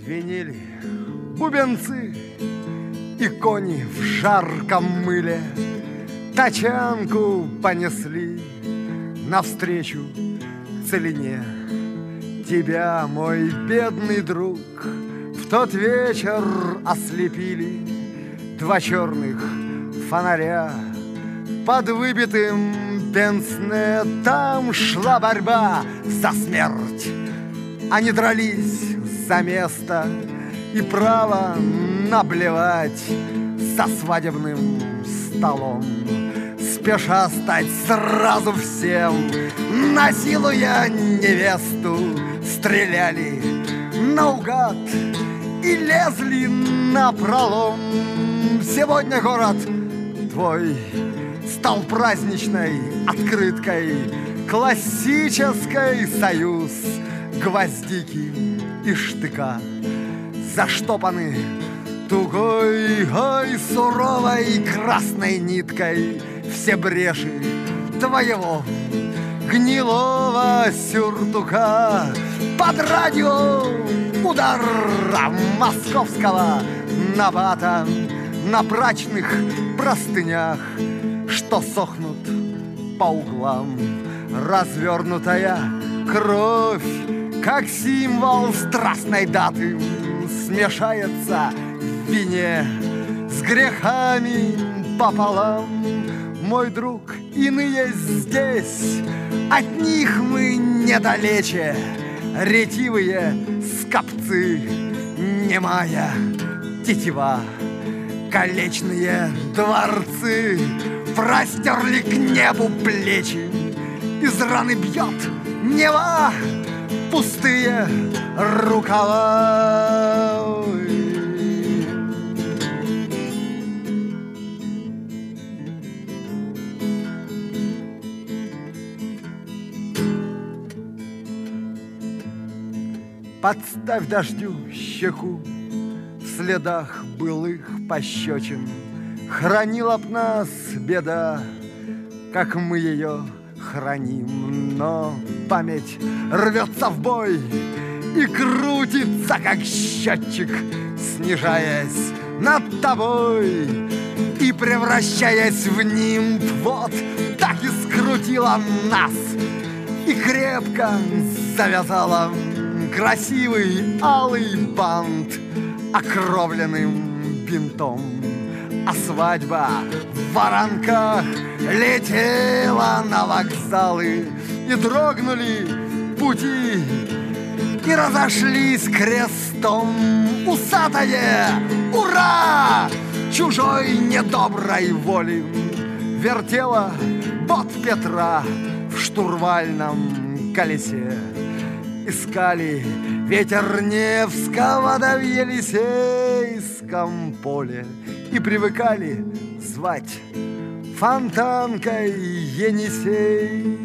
Звенели бубенцы, и кони в жарком мыле тачанку понесли навстречу целине. Тебя, мой бедный друг, в тот вечер ослепили два черных фонаря. Под выбитым пенсне там шла борьба за смерть. Они дрались за место и право наблевать за свадебным столом, спеша стать сразу всем. Насилуя невесту, стреляли наугад и лезли напролом. Сегодня город твой стал праздничной открыткой, классический союз гвоздики и штыка. Заштопаны тугой, ой, суровой красной ниткой все бреши твоего гнилого сюртука. Под радио удар московского набата на брачных простынях, что сохнут по углам. Развернутая кровь, как символ страстной даты, смешается в вине с грехами пополам. Мой друг, иные здесь, от них мы недалече, ретивые скопцы, немая тетива. Колечные дворцы простерли к небу плечи, из раны бьет Нева пустые рукава. Подставь дождю щеку в следах былых пощечин. Хранила б нас беда, как мы ее храним. Но память рвется в бой и крутится, как счетчик, снижаясь над тобой и превращаясь в нимб. Вот так и скрутила нас и крепко завязала красивый алый бант окровленным бинтом. А свадьба в воронках летела на вокзалы, и дрогнули пути, и разошлись крестом. Усатое ура чужой недоброй воли вертела бот Петра в штурвальном колесе. Искали ветер Невского да в Елисейском поле и привыкали звать Фонтанкой Енисей.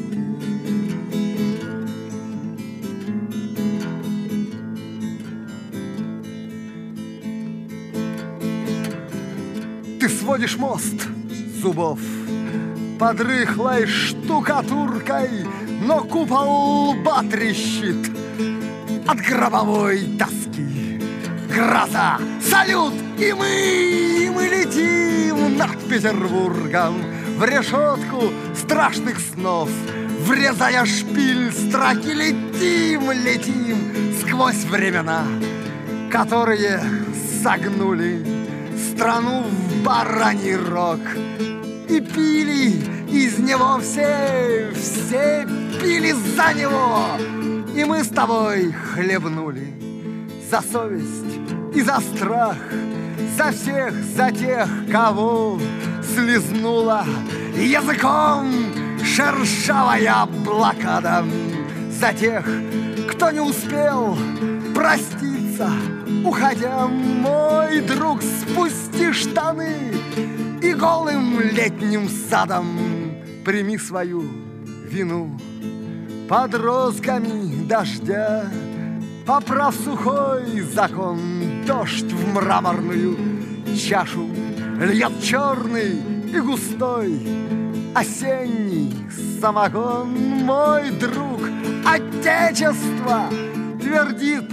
Ты сводишь мост зубов под рыхлой штукатуркой, но купол лба трещит от гробовой тоски. Гроза, салют, и мы летим над Петербургом в решетку страшных снов. Врезая шпиль строки, летим сквозь времена, которые согнули страну в бараний рог. И пили из него все пили за него. И мы с тобой хлебнули за совесть и за страх, за всех, за тех, кого слезнула языком шершавая блокада, за тех, кто не успел проститься, уходя. Мой друг, спусти штаны и голым летним садом прими свою вину. Под розгами дождя поправ сухой закон. Дождь в мраморную чашу льет черный и густой осенний самогон. Мой друг, Отечество твердит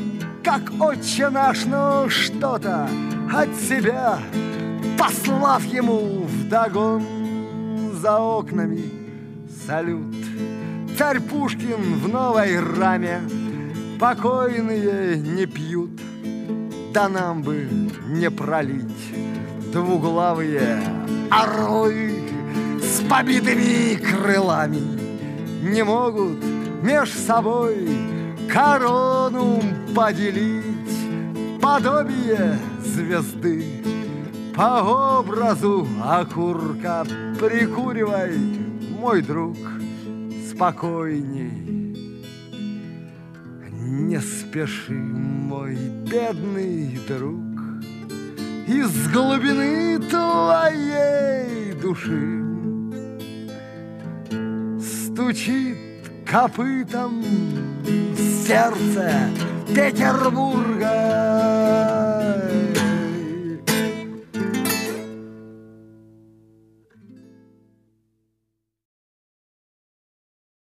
как отче наш, но что-то от себя, послав ему вдогон за окнами салют. Царь Пушкин в новой раме, покойные не пьют, да нам бы не пролить двуглавые орлы с побитыми крылами не могут меж собой корону поделить. Подобие звезды по образу окурка прикуривай, мой друг, спокойней. Не спеши, мой бедный друг, из глубины твоей души стучит копытом сердце Петербурга.